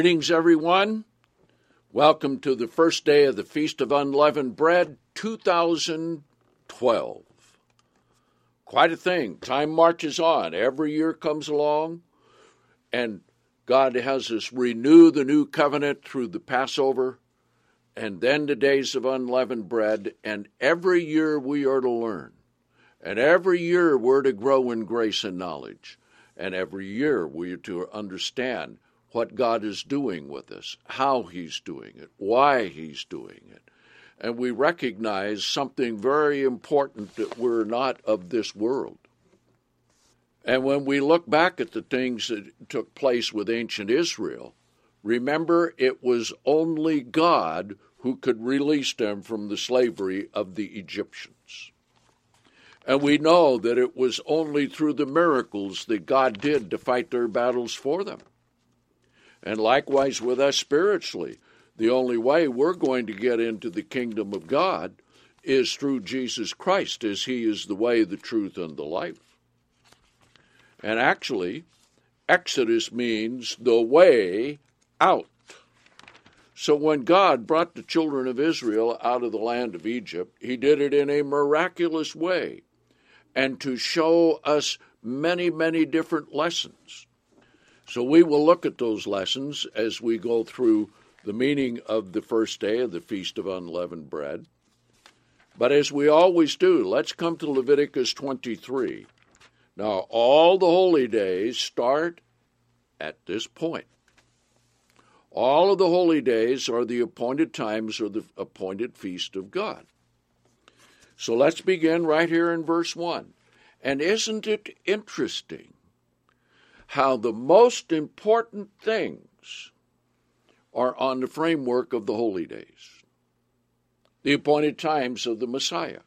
Greetings, everyone. Welcome to the first day of the Feast of Unleavened Bread, 2012. Quite a thing. Time marches on. Every year comes along, and God has us renew the new covenant through the Passover, and then the days of unleavened bread, and every year we are to learn. And every year we're to grow in grace and knowledge. And every year we are to understand what God is doing with us, how he's doing it, why he's doing it. And we recognize something very important, that we're not of this world. And when we look back at the things that took place with ancient Israel, remember it was only God who could release them from the slavery of the Egyptians. And we know that it was only through the miracles that God did to fight their battles for them. And likewise with us spiritually, the only way we're going to get into the kingdom of God is through Jesus Christ, as he is the way, the truth, and the life. And actually, Exodus means the way out. So when God brought the children of Israel out of the land of Egypt, he did it in a miraculous way, and to show us many, many different lessons. So we will look at those lessons as we go through the meaning of the first day of the Feast of Unleavened Bread. But as we always do, let's come to Leviticus 23. Now, all the holy days start at this point. All of the holy days are the appointed times or the appointed feast of God. So let's begin right here in verse 1. And isn't it interesting how the most important things are on the framework of the holy days, the appointed times of the Messiah.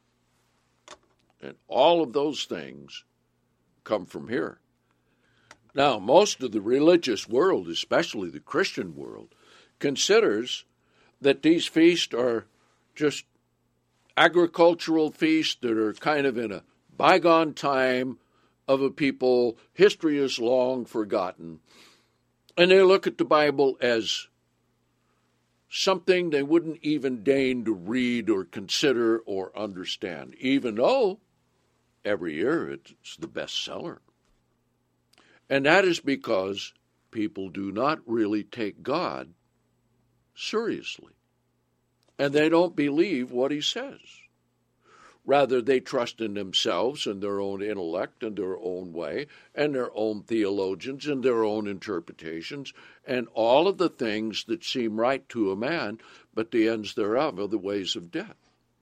And all of those things come from here. Now, most of the religious world, especially the Christian world, considers that these feasts are just agricultural feasts that are kind of in a bygone time of a people, history is long forgotten. And they look at the Bible as something they wouldn't even deign to read or consider or understand, even though every year it's the bestseller. And that is because people do not really take God seriously. And they don't believe what he says. Rather, they trust in themselves and their own intellect and their own way and their own theologians and their own interpretations and all of the things that seem right to a man, but the ends thereof are the ways of death.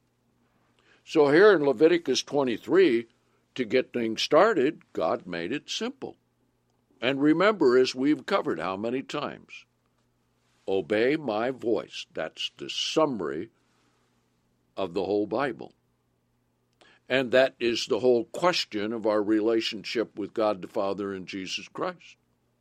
So here in Leviticus 23, to get things started, God made it simple. And remember, as we've covered how many times, obey my voice. That's the summary of the whole Bible. And that is the whole question of our relationship with God the Father and Jesus Christ.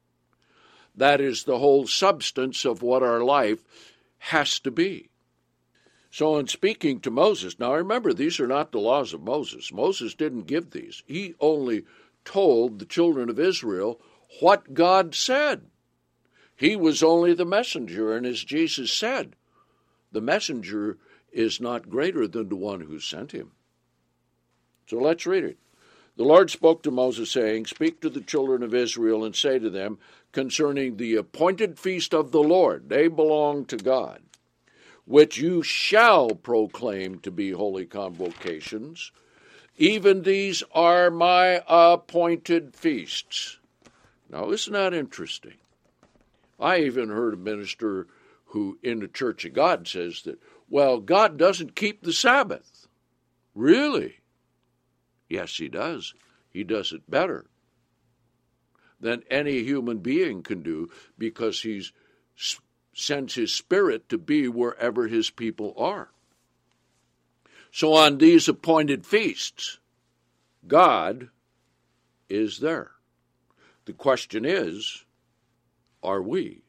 That is the whole substance of what our life has to be. So in speaking to Moses, now remember, these are not the laws of Moses. Moses didn't give these. He only told the children of Israel what God said. He was only the messenger, and as Jesus said, the messenger is not greater than the one who sent him. So let's read it. The Lord spoke to Moses, saying, Speak to the children of Israel and say to them concerning the appointed feast of the Lord, they belong to God, which you shall proclaim to be holy convocations. Even these are my appointed feasts. Now, isn't that interesting? I even heard a minister who in the Church of God says that, well, God doesn't keep the Sabbath. Really? Yes, he does. He does it better than any human being can do because he sends his Spirit to be wherever his people are. So on these appointed feasts, God is there. The question is, are we?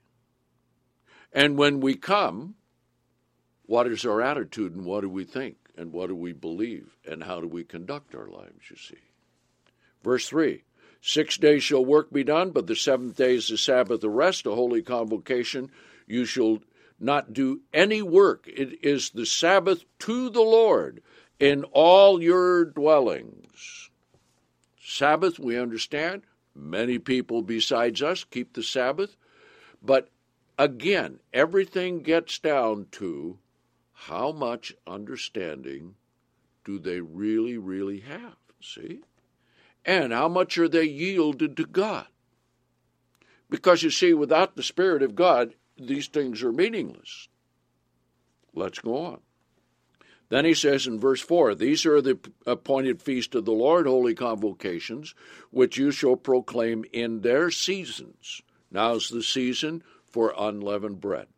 And when we come, what is our attitude and what do we think and what do we believe and how do we conduct our lives, you see? Verse 3, 6 days shall work be done, but the seventh day is the Sabbath of rest, a holy convocation. You shall not do any work. It is the Sabbath to the Lord in all your dwellings. Sabbath, we understand. Many people besides us keep the Sabbath. But again, everything gets down to how much understanding do they really, really have, see? And how much are they yielded to God? Because you see, without the Spirit of God, these things are meaningless. Let's go on. Then he says in verse 4, these are the appointed feast of the Lord, holy convocations, which you shall proclaim in their seasons. Now's the season for unleavened bread.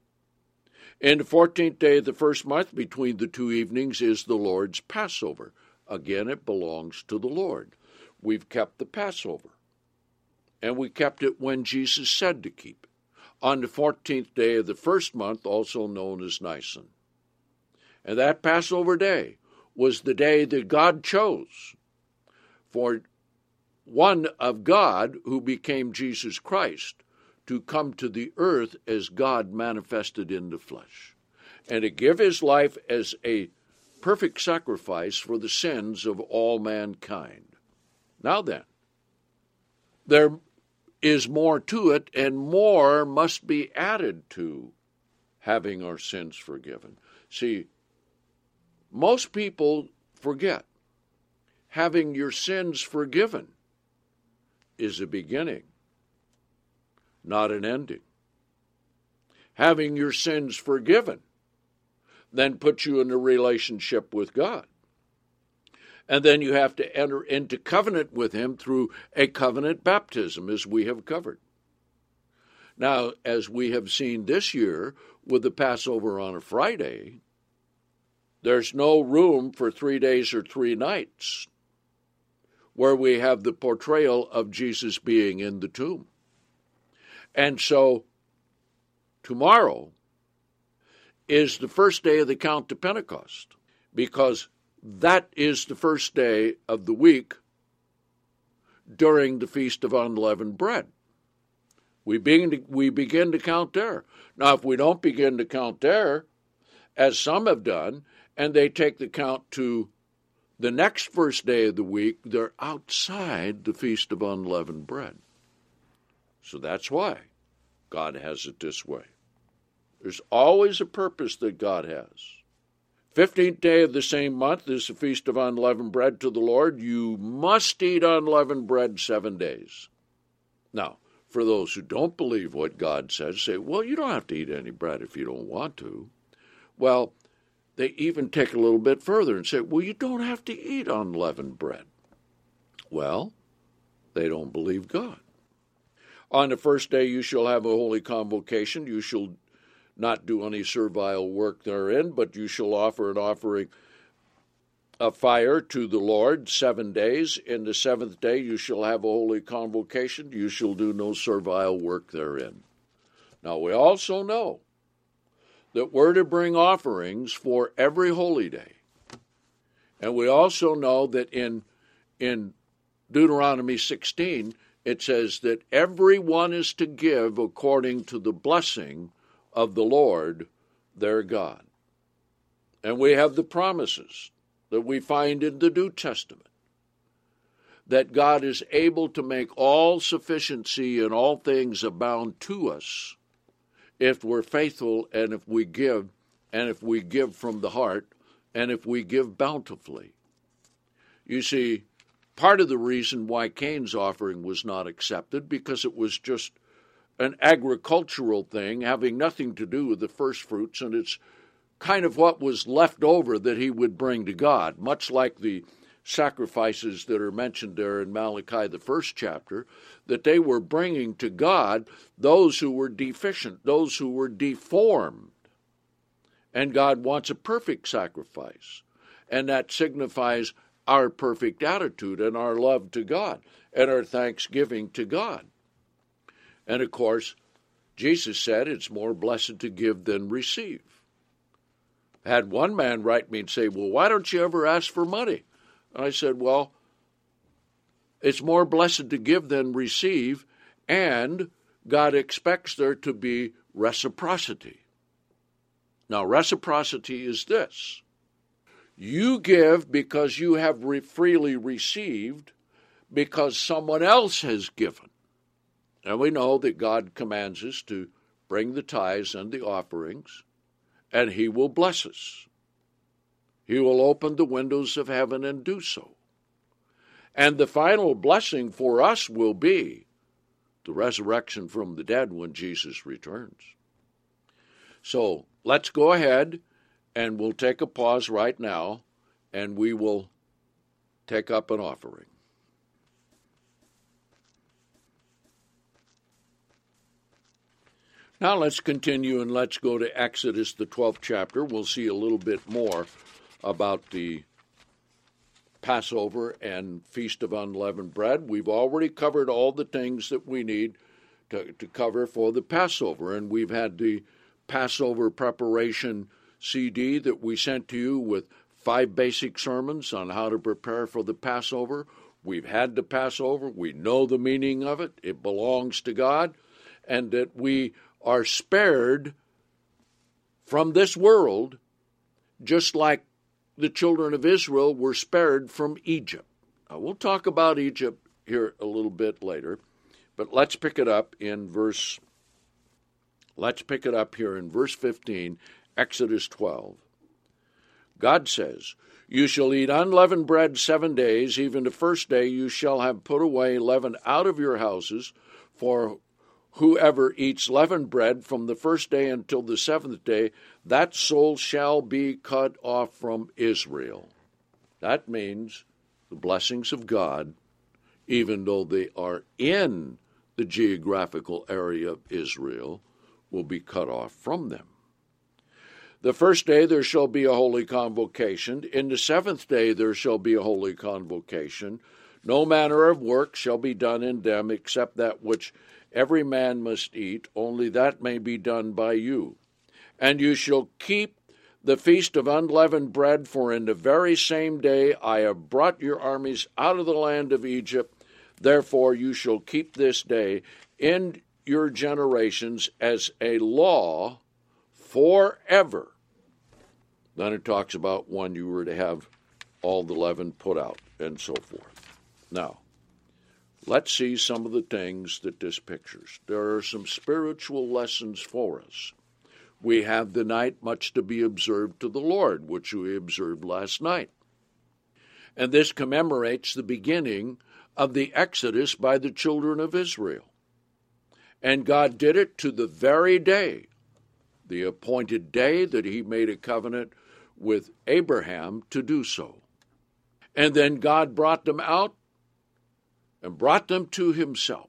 In the 14th day of the first month, between the two evenings, is the Lord's Passover. Again, it belongs to the Lord. We've kept the Passover, and we kept it when Jesus said to keep it, on the 14th day of the first month, also known as Nisan. And that Passover day was the day that God chose for one of God, who became Jesus Christ, to come to the earth as God manifested in the flesh, and to give his life as a perfect sacrifice for the sins of all mankind. Now then, there is more to it, and more must be added to having our sins forgiven. See, most people forget having your sins forgiven is a beginning, not an ending. Having your sins forgiven then puts you in a relationship with God. And then you have to enter into covenant with him through a covenant baptism, as we have covered. Now, as we have seen this year with the Passover on a Friday, there's no room for 3 days or 3 nights where we have the portrayal of Jesus being in the tomb. And so tomorrow is the first day of the count to Pentecost, because that is the first day of the week during the Feast of Unleavened Bread. We begin to count there. Now, if we don't begin to count there, as some have done, and they take the count to the next first day of the week, they're outside the Feast of Unleavened Bread. So that's why God has it this way. There's always a purpose that God has. 15th day of the same month is the Feast of Unleavened Bread to the Lord. You must eat unleavened bread 7 days. Now, for those who don't believe what God says, say, well, you don't have to eat any bread if you don't want to. Well, they even take a little bit further and say, well, you don't have to eat unleavened bread. Well, they don't believe God. On the first day you shall have a holy convocation. You shall not do any servile work therein, but you shall offer an offering of fire to the Lord 7 days. In the 7th day you shall have a holy convocation. You shall do no servile work therein. Now we also know that we're to bring offerings for every holy day. And we also know that in Deuteronomy 16, it says that everyone is to give according to the blessing of the Lord their God. And we have the promises that we find in the New Testament, that God is able to make all sufficiency in all things abound to us if we're faithful, and if we give from the heart, and if we give bountifully. You see, part of the reason why Cain's offering was not accepted, because it was just an agricultural thing having nothing to do with the first fruits, and it's kind of what was left over that he would bring to God, much like the sacrifices that are mentioned there in Malachi, the first chapter, that they were bringing to God those who were deficient, those who were deformed. And God wants a perfect sacrifice, and that signifies our perfect attitude and our love to God and our thanksgiving to God. And of course, Jesus said it's more blessed to give than receive. I had one man write me and say, well, why don't you ever ask for money? And I said, well, It's more blessed to give than receive, and God expects there to be reciprocity. Now, reciprocity is this. You give because you have freely received, because someone else has given. And we know that God commands us to bring the tithes and the offerings, and he will bless us. He will open the windows of heaven and do so. And the final blessing for us will be the resurrection from the dead when Jesus returns. So let's go ahead and we'll take a pause right now, and we will take up an offering. Now let's continue and let's go to Exodus, the 12th chapter. We'll see a little bit more about the Passover and Feast of Unleavened Bread. We've already covered all the things that we need to cover for the Passover, and we've had the Passover preparation CD that we sent to you with 5 basic sermons on how to prepare for the Passover. We've had the Passover. We know the meaning of it. It belongs to God, and that we are spared from this world just like the children of Israel were spared from Egypt. Now, we'll talk about Egypt here a little bit later, but let's pick it up in verse 15, Exodus 12. God says, "You shall eat unleavened bread 7 days, even the first day you shall have put away leaven out of your houses, for whoever eats leavened bread from the first day until the 7th day, that soul shall be cut off from Israel." That means the blessings of God, even though they are in the geographical area of Israel, will be cut off from them. The first day there shall be a holy convocation. In the 7th day there shall be a holy convocation. No manner of work shall be done in them, except that which every man must eat, only that may be done by you. And you shall keep the feast of unleavened bread, for in the very same day I have brought your armies out of the land of Egypt. Therefore you shall keep this day in your generations as a law forever. Then it talks about when you were to have all the leaven put out and so forth. Now, let's see some of the things that this pictures. There are some spiritual lessons for us. We have the night much to be observed to the Lord, which we observed last night. And this commemorates the beginning of the Exodus by the children of Israel. And God did it to the very day, the appointed day that he made a covenant with Abraham to do so. And then God brought them out and brought them to himself.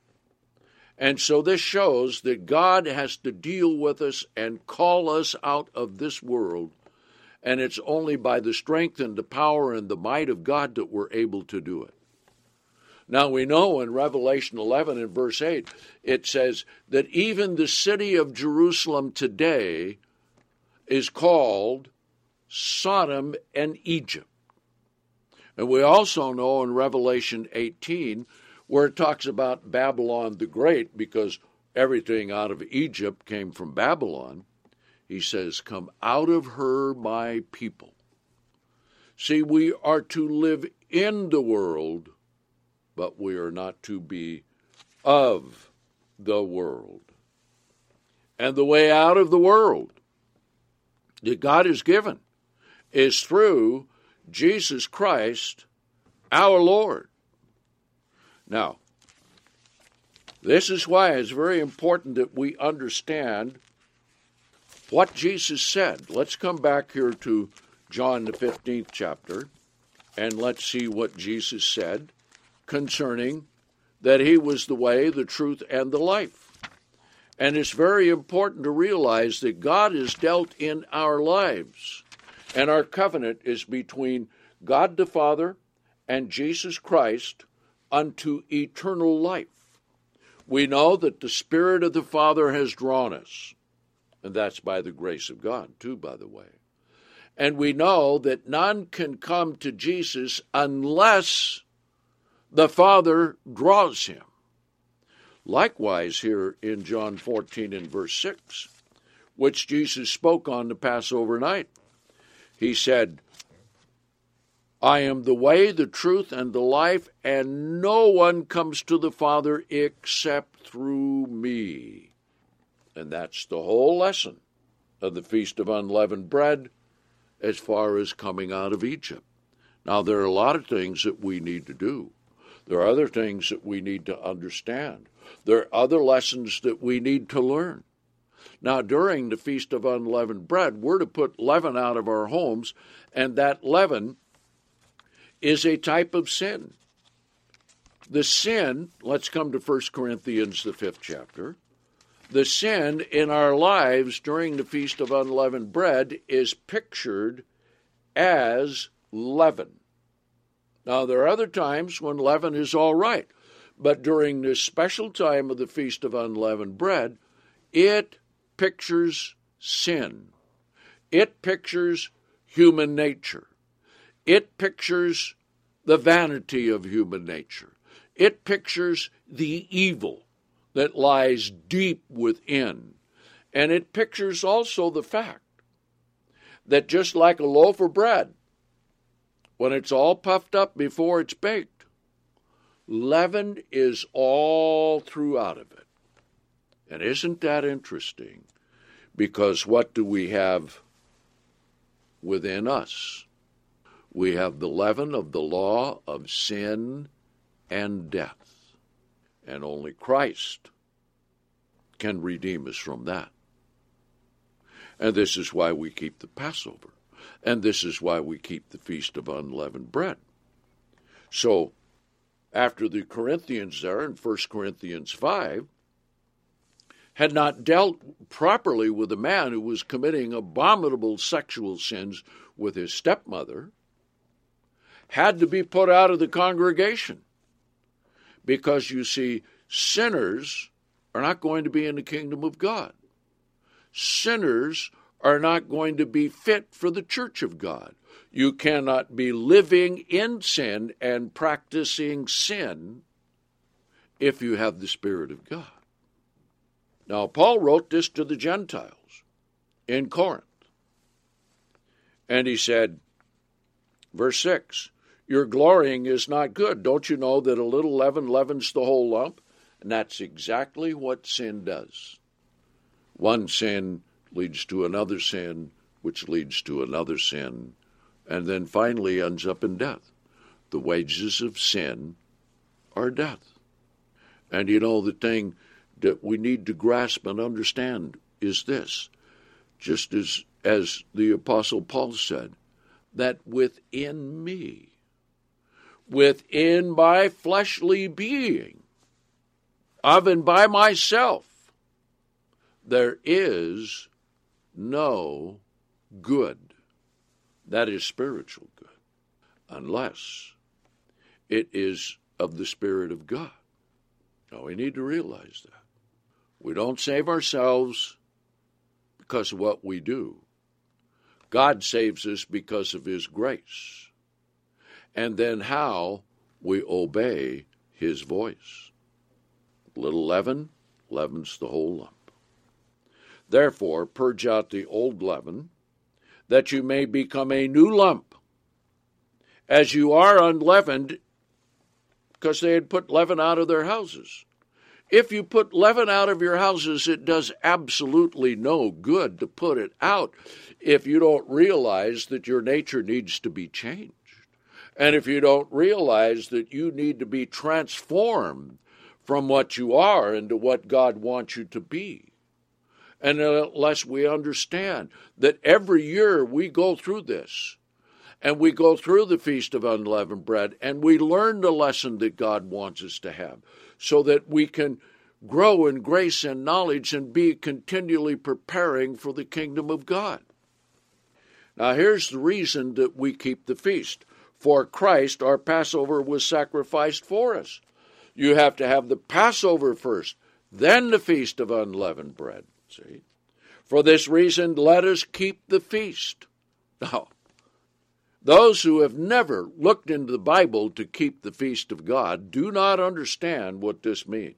And so this shows that God has to deal with us and call us out of this world, and it's only by the strength and the power and the might of God that we're able to do it. Now we know in Revelation 11 and verse 8, it says that even the city of Jerusalem today is called Sodom and Egypt. And we also know in Revelation 18, where it talks about Babylon the Great, because everything out of Egypt came from Babylon, he says, "Come out of her, my people." See, we are to live in the world, but we are not to be of the world. And the way out of the world that God has given is through Jesus Christ, our Lord. Now, this is why it's very important that we understand what Jesus said. Let's come back here to John the 15th chapter, and let's see what Jesus said concerning that he was the way, the truth, and the life. And it's very important to realize that God is dealt in our lives, and our covenant is between God the Father and Jesus Christ unto eternal life. We know that the Spirit of the Father has drawn us, and that's by the grace of God, too, by the way. And we know that none can come to Jesus unless the Father draws him. Likewise, here in John 14 and verse 6, which Jesus spoke on the Passover night, he said, I am the way, the truth, and the life, and no one comes to the Father except through me. And that's the whole lesson of the Feast of Unleavened Bread as far as coming out of Egypt. Now, there are a lot of things that we need to do. There are other things that we need to understand. There are other lessons that we need to learn. Now, during the Feast of Unleavened Bread, we're to put leaven out of our homes, and that leaven is a type of sin. The sin, let's come to 1 Corinthians, the 5th chapter. The sin in our lives during the Feast of Unleavened Bread is pictured as leaven. Now, there are other times when leaven is all right, but during this special time of the Feast of Unleavened Bread, it pictures sin. It pictures human nature. It pictures the vanity of human nature. It pictures the evil that lies deep within. And it pictures also the fact that just like a loaf of bread, when it's all puffed up before it's baked, leaven is all throughout of it. And isn't that interesting? Because what do we have within us? We have the leaven of the law of sin and death. And only Christ can redeem us from that. And this is why we keep the Passover. And this is why we keep the Feast of Unleavened Bread. So, after the Corinthians there in 1 Corinthians 5 had not dealt properly with a man who was committing abominable sexual sins with his stepmother, had to be put out of the congregation. Because, you see, sinners are not going to be in the kingdom of God. Sinners are not going to be fit for the church of God. You cannot be living in sin and practicing sin if you have the Spirit of God. Now, Paul wrote this to the Gentiles in Corinth. And he said, verse 6, your glorying is not good. Don't you know that a little leaven leavens the whole lump? And that's exactly what sin does. One sin leads to another sin, which leads to another sin, and then finally ends up in death. The wages of sin are death. And you know, the thing that we need to grasp and understand is this, just as the Apostle Paul said, that within me, within my fleshly being, of and by myself, there is no good, that is spiritual good, unless it is of the Spirit of God. Now, we need to realize that. We don't save ourselves because of what we do. God saves us because of His grace. And then how we obey His voice. Little leaven leavens the whole lump. Therefore, purge out the old leaven, that you may become a new lump, as you are unleavened, because they had put leaven out of their houses. If you put leaven out of your houses, it does absolutely no good to put it out if you don't realize that your nature needs to be changed. And if you don't realize that you need to be transformed from what you are into what God wants you to be. And unless we understand that every year we go through this, and we go through the Feast of Unleavened Bread, and we learn the lesson that God wants us to have, so that we can grow in grace and knowledge and be continually preparing for the kingdom of God. Now, here's the reason that we keep the feast. For Christ, our Passover, was sacrificed for us. You have to have the Passover first, then the Feast of Unleavened Bread. See? For this reason, let us keep the feast. Now, Those who have never looked into the Bible to keep the feast of God do not understand what this means.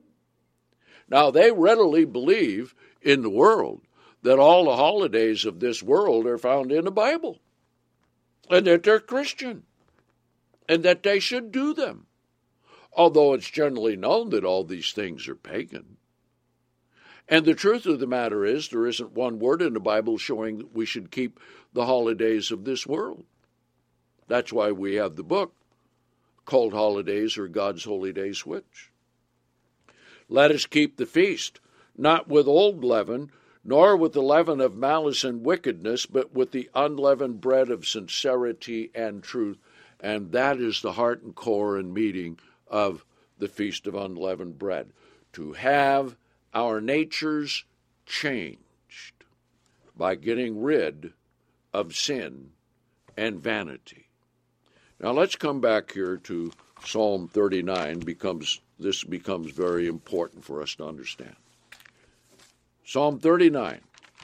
Now, they readily believe in the world that all the holidays of this world are found in the Bible, and that they're Christian, and that they should do them, although it's generally known that all these things are pagan. And the truth of the matter is, there isn't one word in the Bible showing that we should keep the holidays of this world. That's why we have the book called Holidays or God's Holy Day Switch. Let us keep the feast, not with old leaven, nor with the leaven of malice and wickedness, but with the unleavened bread of sincerity and truth. And that is the heart and core and meaning of the Feast of Unleavened Bread, to have our natures changed by getting rid of sin and vanity. Now let's come back here to Psalm 39, this becomes very important for us to understand. Psalm 39.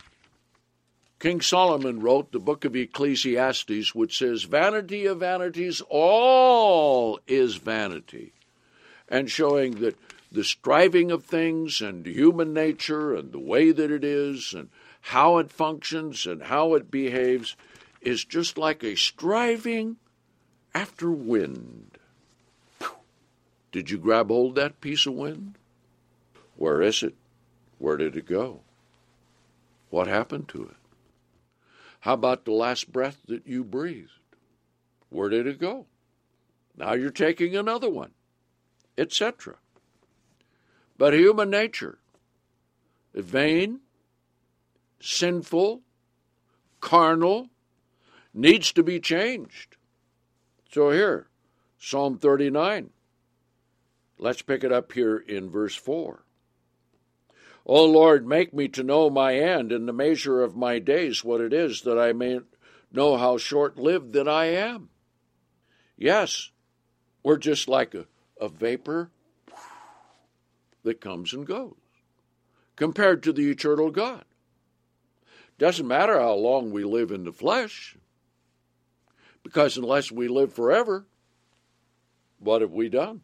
King Solomon wrote the book of Ecclesiastes, which says, "Vanity of vanities, all is vanity," and showing that the striving of things and human nature and the way that it is and how it functions and how it behaves is just like a striving after wind. Did you grab hold of that piece of wind? Where is it? Where did it go? What happened to it? How about the last breath that you breathed? Where did it go? Now you're taking another one, etc. But human nature, vain, sinful, carnal, needs to be changed. So here, Psalm 39. Let's pick it up here in verse 4. O Lord, make me to know my end and the measure of my days, what it is, that I may know how short-lived that I am. Yes, we're just like a vapor that comes and goes, compared to the eternal God. Doesn't matter how long we live in the flesh, because unless we live forever, what have we done?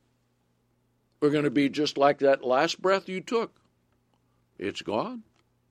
We're going to be just like that last breath you took. It's gone.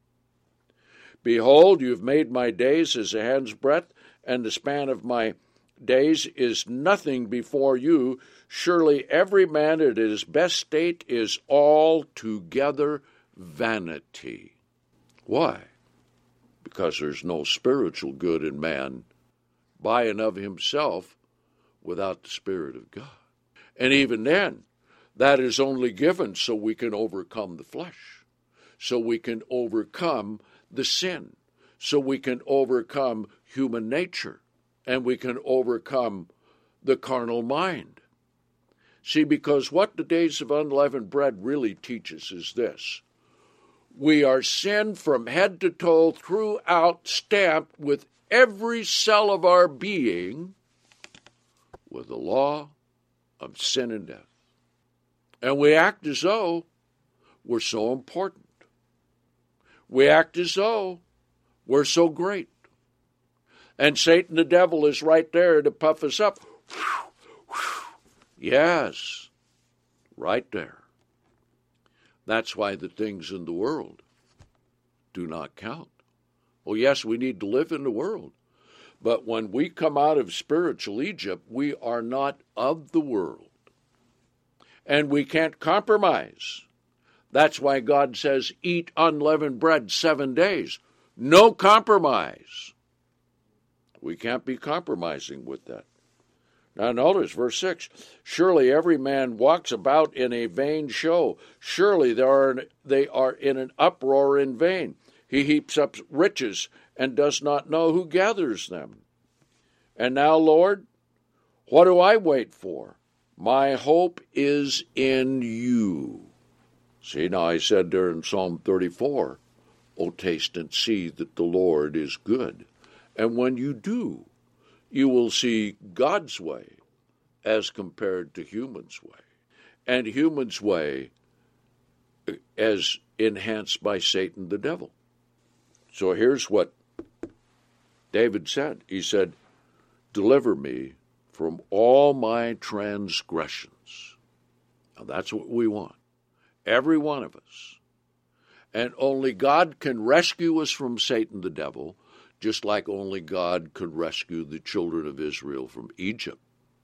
Behold, you have made my days as a hand's breadth, and the span of my days is nothing before you. Surely every man at his best state is altogether vanity. Why? Because there's no spiritual good in man by and of himself without the Spirit of God. And even then, that is only given so we can overcome the flesh, so we can overcome the sin, so we can overcome human nature, and we can overcome the carnal mind. See, because what the days of unleavened bread really teaches is this: we are sin from head to toe, throughout, stamped with every cell of our being with the law of sin and death. And we act as though we're so important. We act as though we're so great. And Satan, the devil, is right there to puff us up. Yes, right there. That's why the things in the world do not count. Oh, yes, we need to live in the world. But when we come out of spiritual Egypt, we are not of the world. And we can't compromise. That's why God says, eat unleavened bread 7 days. No compromise. We can't be compromising with that. Now notice verse 6. Surely every man walks about in a vain show. Surely they are in an uproar in vain. He heaps up riches and does not know who gathers them. And now, Lord, what do I wait for? My hope is in you. See, now I said there in Psalm 34, O taste and see that the Lord is good. And when you do, you will see God's way as compared to human's way, and human's way as enhanced by Satan the devil. So here's what David said. He said, deliver me from all my transgressions. Now that's what we want, every one of us. And only God can rescue us from Satan the devil, just like only God could rescue the children of Israel from Egypt.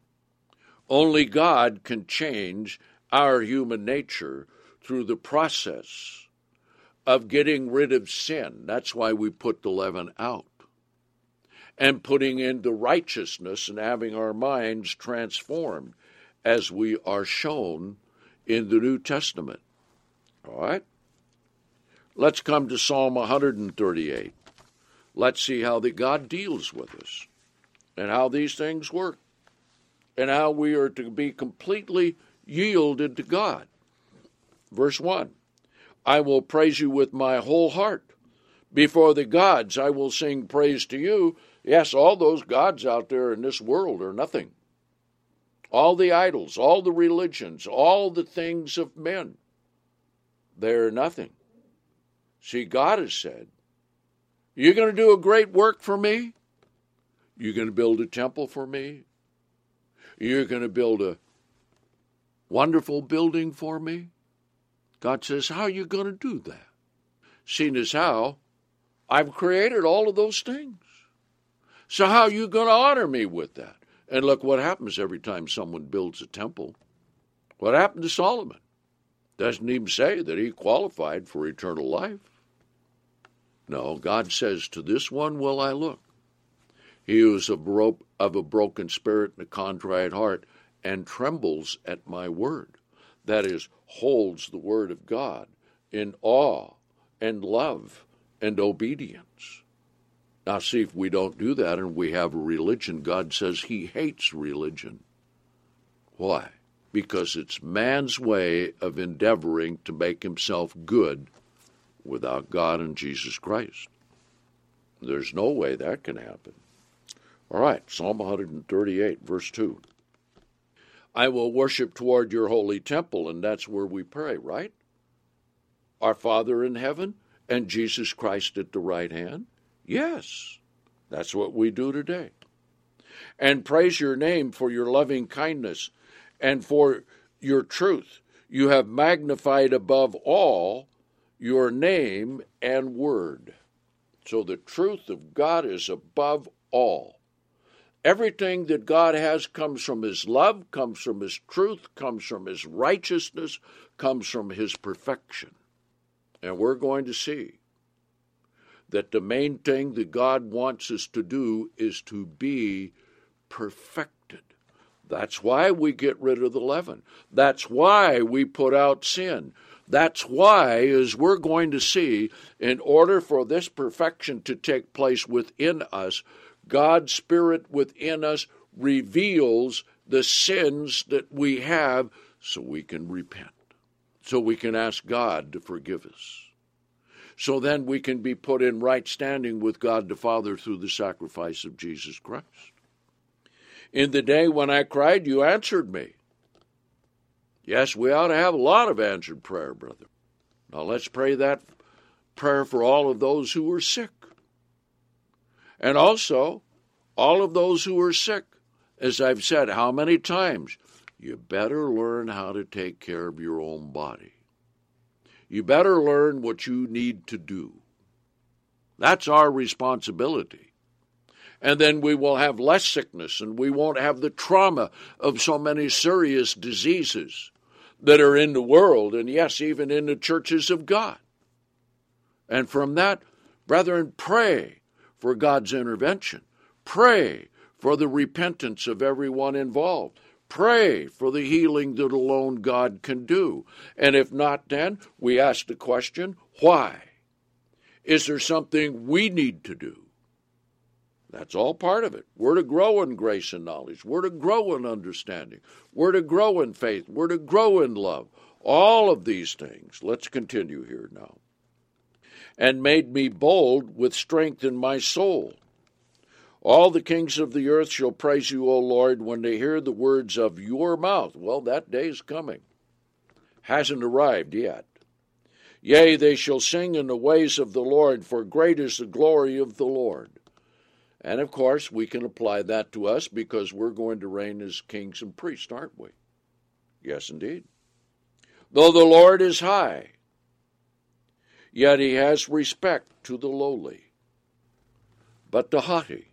Only God can change our human nature through the process of getting rid of sin. That's why we put the leaven out. And putting in the righteousness and having our minds transformed as we are shown in the New Testament. All right? Let's come to Psalm 138. Let's see how that God deals with us and how these things work and how we are to be completely yielded to God. Verse 1, I will praise you with my whole heart. Before the gods I will sing praise to you. Yes, all those gods out there in this world are nothing. All the idols, all the religions, all the things of men, they're nothing. See, God has said, you're going to do a great work for me? You're going to build a temple for me? You're going to build a wonderful building for me? God says, how are you going to do that? Seeing as how I've created all of those things. So how are you going to honor me with that? And look what happens every time someone builds a temple. What happened to Solomon? Doesn't even say that he qualified for eternal life. No, God says, to this one will I look. He who is of a broken spirit and a contrite heart and trembles at my word. That is, holds the word of God in awe and love and obedience. Now see, if we don't do that and we have a religion, God says he hates religion. Why? Because it's man's way of endeavoring to make himself good without God and Jesus Christ. There's no way that can happen. All right, Psalm 138, verse 2. I will worship toward your holy temple, and that's where we pray, right? Our Father in heaven and Jesus Christ at the right hand? Yes, that's what we do today. And praise your name for your loving kindness and for your truth. You have magnified above all your name and word. So the truth of God is above all. Everything that God has comes from his love, comes from his truth, comes from his righteousness, comes from his perfection. And we're going to see that the main thing that God wants us to do is to be perfected. That's why we get rid of the leaven. That's why we put out sin. That's why, as we're going to see, in order for this perfection to take place within us, God's Spirit within us reveals the sins that we have so we can repent, so we can ask God to forgive us. So then we can be put in right standing with God the Father through the sacrifice of Jesus Christ. In the day when I cried, you answered me. Yes, we ought to have a lot of answered prayer, brother. Now let's pray that prayer for all of those who are sick. And also, all of those who are sick, as I've said how many times, you better learn how to take care of your own body. You better learn what you need to do. That's our responsibility. And then we will have less sickness, and we won't have the trauma of so many serious diseases that are in the world, and yes, even in the churches of God. And from that, brethren, pray for God's intervention. Pray for the repentance of everyone involved. Pray for the healing that alone God can do. And if not, then we ask the question, why? Is there something we need to do? That's all part of it. We're to grow in grace and knowledge. We're to grow in understanding. We're to grow in faith. We're to grow in love. All of these things. Let's continue here now. And made me bold with strength in my soul. All the kings of the earth shall praise you, O Lord, when they hear the words of your mouth. Well, that day's coming. Hasn't arrived yet. Yea, they shall sing in the ways of the Lord, for great is the glory of the Lord. And of course, we can apply that to us because we're going to reign as kings and priests, aren't we? Yes, indeed. Though the Lord is high, yet he has respect to the lowly. But the haughty,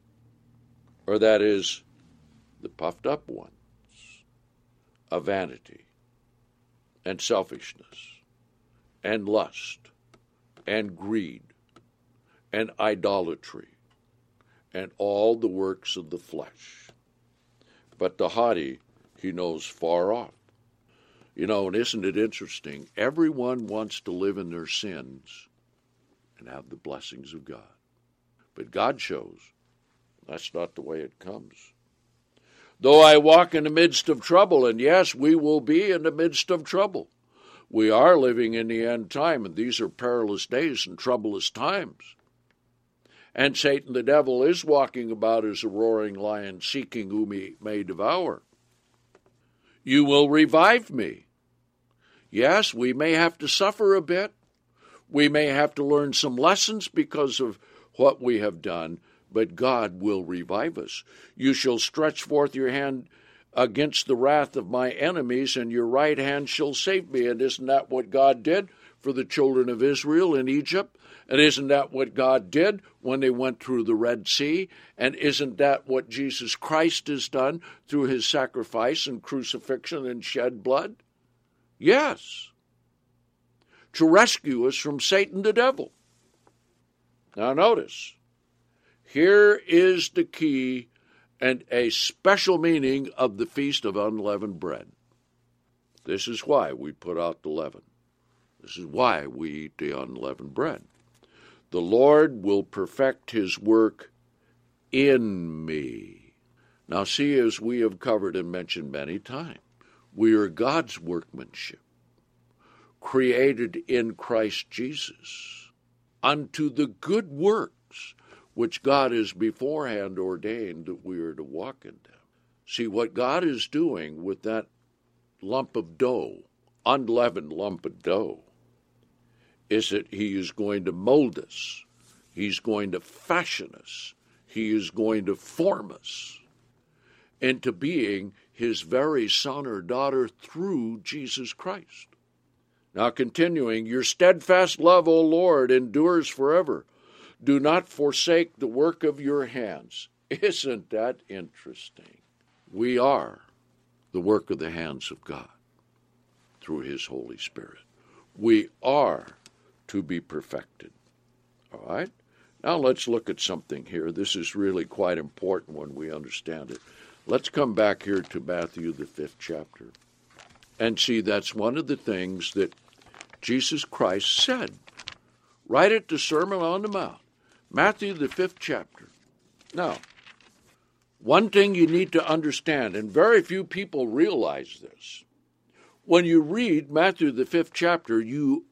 or that is, the puffed up ones, of vanity and selfishness and lust and greed and idolatry and all the works of the flesh. But the haughty he knows far off. You know, and isn't it interesting? Everyone wants to live in their sins and have the blessings of God. But God shows that's not the way it comes. Though I walk in the midst of trouble, and yes, we will be in the midst of trouble. We are living in the end time, and these are perilous days and troublous times. And Satan the devil is walking about as a roaring lion, seeking whom he may devour. You will revive me. Yes, we may have to suffer a bit. We may have to learn some lessons because of what we have done, but God will revive us. You shall stretch forth your hand against the wrath of my enemies, and your right hand shall save me. And isn't that what God did for the children of Israel in Egypt? And isn't that what God did when they went through the Red Sea? And isn't that what Jesus Christ has done through his sacrifice and crucifixion and shed blood? Yes. To rescue us from Satan the devil. Now notice, here is the key and a special meaning of the Feast of Unleavened Bread. This is why we put out the leaven. This is why we eat the unleavened bread. The Lord will perfect his work in me. Now see, as we have covered and mentioned many times, we are God's workmanship, created in Christ Jesus, unto the good works which God has beforehand ordained that we are to walk in them. See, what God is doing with that lump of dough, unleavened lump of dough, is that he is going to mold us. He's going to fashion us. He is going to form us into being his very son or daughter through Jesus Christ. Now continuing, your steadfast love, O Lord, endures forever. Do not forsake the work of your hands. Isn't that interesting? We are the work of the hands of God through his Holy Spirit. We are to be perfected. All right? Now let's look at something here. This is really quite important when we understand it. Let's come back here to Matthew, the 5th chapter, and see that's one of the things that Jesus Christ said right at the Sermon on the Mount. Matthew, the 5th chapter. Now, one thing you need to understand, and very few people realize this, when you read Matthew, the 5th chapter, you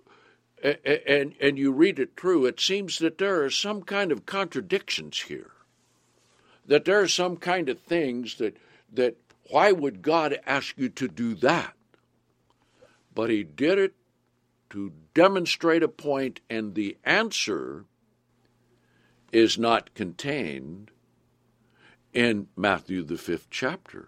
read it through, it seems that there are some kind of contradictions here, that there are some kind of things that why would God ask you to do that? But he did it to demonstrate a point, and the answer is not contained in Matthew, the 5th chapter.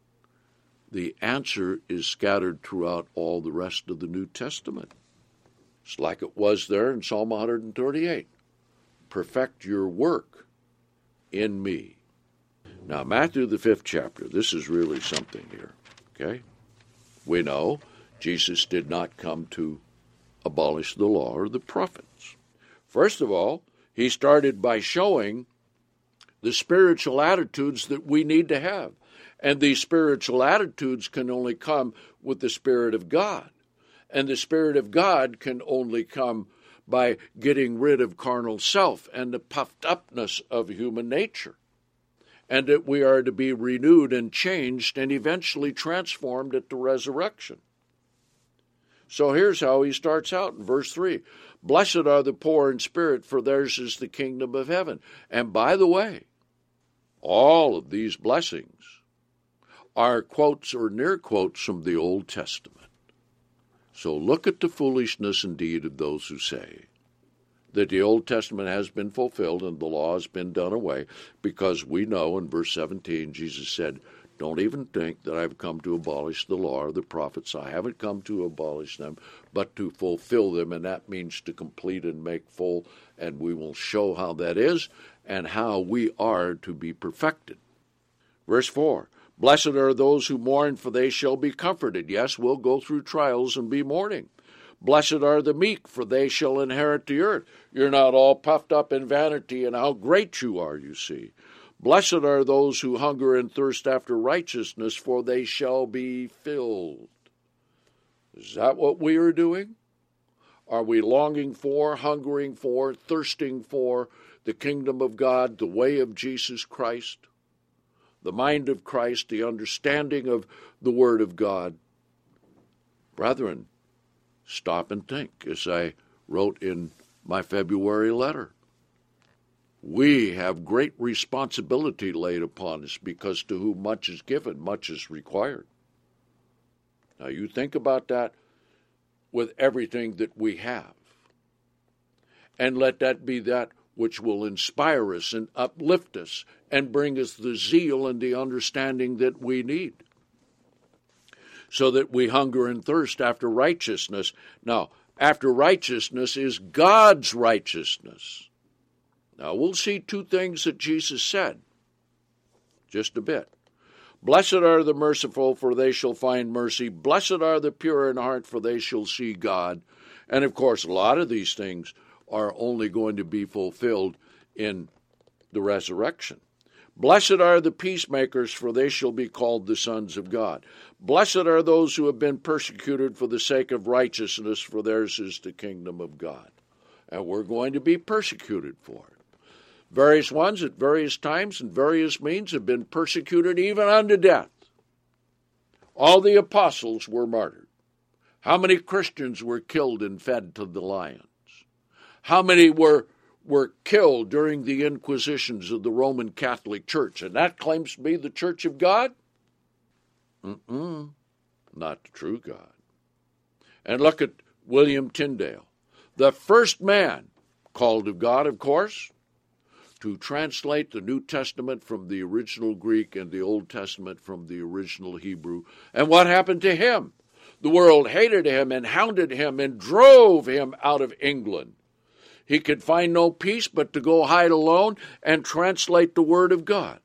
The answer is scattered throughout all the rest of the New Testament. It's like it was there in Psalm 138. Perfect your work in me. Now, Matthew, the 5th chapter, this is really something here, okay? We know Jesus did not come to abolish the law or the prophets. First of all, he started by showing the spiritual attitudes that we need to have. And these spiritual attitudes can only come with the Spirit of God. And the Spirit of God can only come by getting rid of carnal self and the puffed upness of human nature. And that we are to be renewed and changed and eventually transformed at the resurrection. So here's how he starts out in verse 3. Blessed are the poor in spirit, for theirs is the kingdom of heaven. And by the way, all of these blessings are quotes or near quotes from the Old Testament. So look at the foolishness indeed of those who say that the Old Testament has been fulfilled and the law has been done away, because we know in verse 17 Jesus said, don't even think that I've come to abolish the law or the prophets. I haven't come to abolish them, but to fulfill them, and that means to complete and make full, and we will show how that is and how we are to be perfected. Verse 4, blessed are those who mourn, for they shall be comforted. Yes, we'll go through trials and be mourning. Blessed are the meek, for they shall inherit the earth. You're not all puffed up in vanity and how great you are, you see. Blessed are those who hunger and thirst after righteousness, for they shall be filled. Is that what we are doing? Are we longing for, hungering for, thirsting for the kingdom of God, the way of Jesus Christ, the mind of Christ, the understanding of the Word of God? Brethren, stop and think, as I wrote in my February letter. We have great responsibility laid upon us, because to whom much is given, much is required. Now you think about that with everything that we have. And let that be that which will inspire us and uplift us and bring us the zeal and the understanding that we need, so that we hunger and thirst after righteousness. Now, after righteousness is God's righteousness. Now, we'll see two things that Jesus said, just a bit. Blessed are the merciful, for they shall find mercy. Blessed are the pure in heart, for they shall see God. And, of course, a lot of these things are only going to be fulfilled in the resurrection. Blessed are the peacemakers, for they shall be called the sons of God. Blessed are those who have been persecuted for the sake of righteousness, for theirs is the kingdom of God. And we're going to be persecuted for it. Various ones at various times and various means have been persecuted even unto death. All the apostles were martyred. How many Christians were killed and fed to the lions? How many were killed during the inquisitions of the Roman Catholic Church? And that claims to be the Church of God? Not the true God. And look at William Tyndale, the first man called of God, of course, to translate the New Testament from the original Greek and the Old Testament from the original Hebrew. And what happened to him? The world hated him and hounded him and drove him out of England. He could find no peace but to go hide alone and translate the Word of God.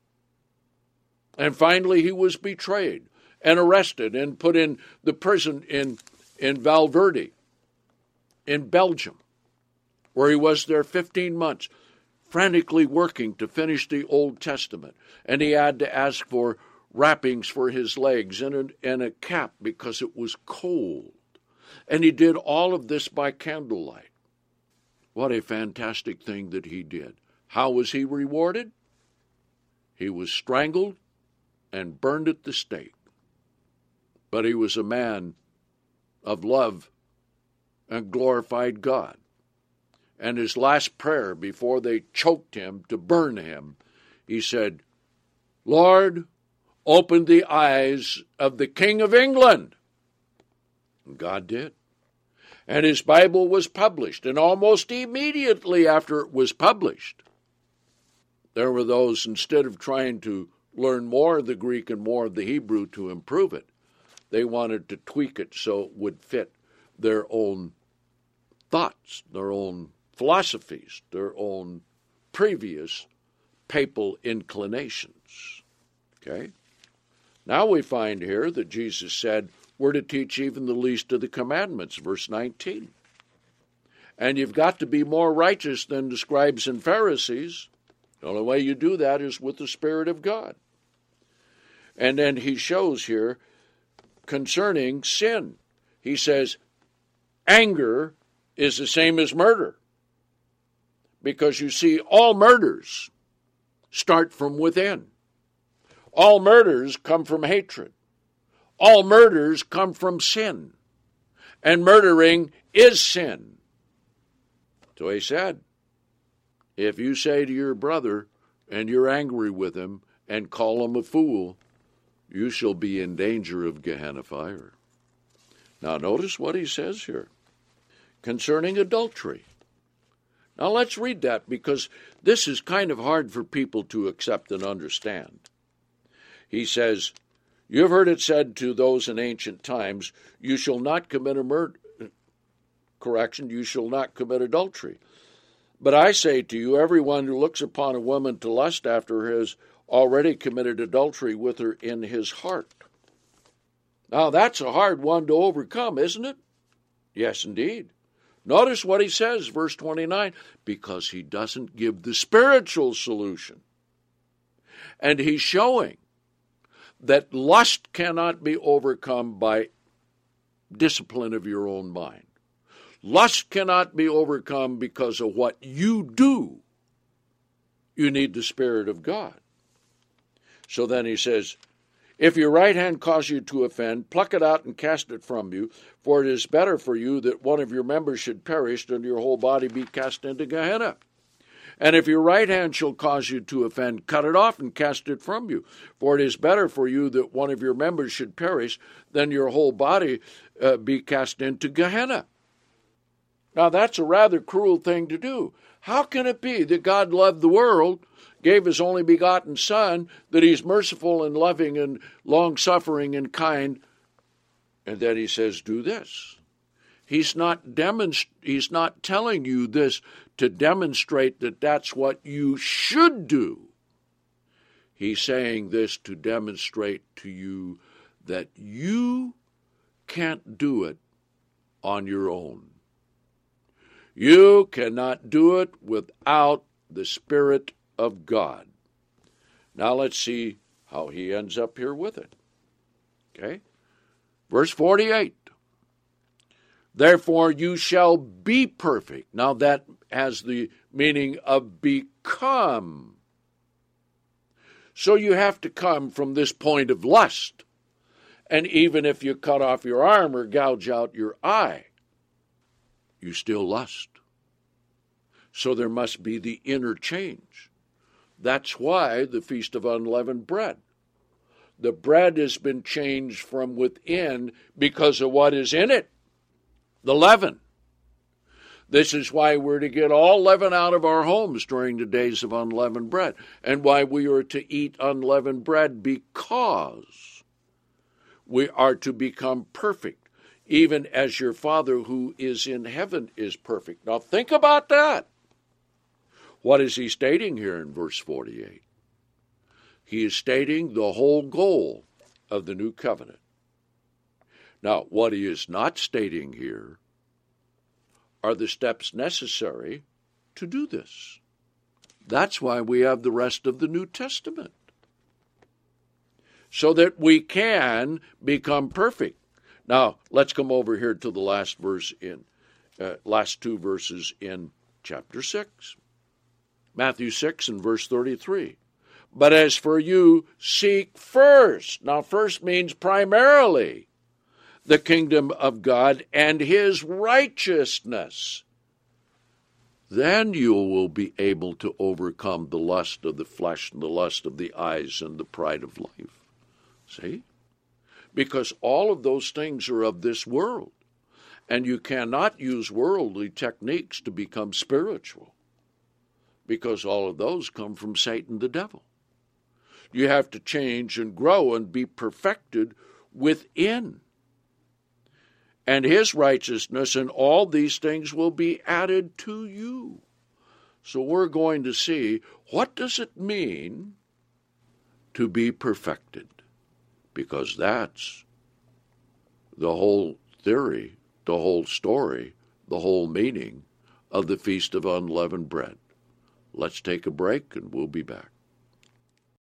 And finally he was betrayed and arrested and put in the prison in Valverde in Belgium, where he was there 15 months, frantically working to finish the Old Testament. And he had to ask for wrappings for his legs and a cap because it was cold. And he did all of this by candlelight. What a fantastic thing that he did. How was he rewarded? He was strangled and burned at the stake. But he was a man of love and glorified God. And his last prayer before they choked him to burn him, he said, Lord, open the eyes of the King of England. And God did. And his Bible was published. And almost immediately after it was published, there were those, instead of trying to learn more of the Greek and more of the Hebrew to improve it, they wanted to tweak it so it would fit their own thoughts, their own philosophies, their own previous papal inclinations. Okay? Now we find here that Jesus said, we're to teach even the least of the commandments, verse 19. And you've got to be more righteous than the scribes and Pharisees. The only way you do that is with the Spirit of God. And then he shows here concerning sin. He says, anger is the same as murder. Because you see, all murders start from within. All murders come from hatred. All murders come from sin. And murdering is sin. So he said, if you say to your brother and you're angry with him and call him a fool, you shall be in danger of Gehenna fire. Now notice what he says here concerning adultery. Now let's read that, because this is kind of hard for people to accept and understand. He says, you have heard it said to those in ancient times, you shall not commit you shall not commit adultery. But I say to you, everyone who looks upon a woman to lust after her has already committed adultery with her in his heart. Now that's a hard one to overcome, isn't it? Yes, indeed. Notice what he says, verse 29, because he doesn't give the spiritual solution. And he's showing that lust cannot be overcome by discipline of your own mind. Lust cannot be overcome because of what you do. You need the Spirit of God. So then he says, if your right hand cause you to offend, pluck it out and cast it from you, for it is better for you that one of your members should perish than your whole body be cast into Gehenna. And if your right hand shall cause you to offend, cut it off and cast it from you, for it is better for you that one of your members should perish than your whole body be cast into Gehenna. Now that's a rather cruel thing to do. How can it be that God loved the world, gave his only begotten Son, that he's merciful and loving and long-suffering and kind, and then he says, do this? He's not telling you this to demonstrate that that's what you should do. He's saying this to demonstrate to you that you can't do it on your own. You cannot do it without the Spirit of God. Now let's see how he ends up here with it. Okay? Verse 48. Therefore you shall be perfect. Now that has the meaning of become. So you have to come from this point of lust. And even if you cut off your arm or gouge out your eye, you still lust. So there must be the inner change. That's why the Feast of Unleavened Bread. The bread has been changed from within because of what is in it, the leaven. This is why we're to get all leaven out of our homes during the days of unleavened bread, and why we are to eat unleavened bread, because we are to become perfect, even as your Father who is in heaven is perfect. Now think about that. What is he stating here in verse 48? He is stating the whole goal of the new covenant. Now, what he is not stating here are the steps necessary to do this. That's why we have the rest of the New Testament, so that we can become perfect. Now, let's come over here to the last two verses in chapter 6. Matthew 6 and verse 33. But as for you, seek first. Now, first means primarily the kingdom of God and his righteousness. Then you will be able to overcome the lust of the flesh and the lust of the eyes and the pride of life. See? Because all of those things are of this world. And you cannot use worldly techniques to become spiritual, because all of those come from Satan the devil. You have to change and grow and be perfected within. And his righteousness, and all these things will be added to you. So we're going to see, what does it mean to be perfected? Because that's the whole theory, the whole story, the whole meaning of the Feast of Unleavened Bread. Let's take a break and we'll be back.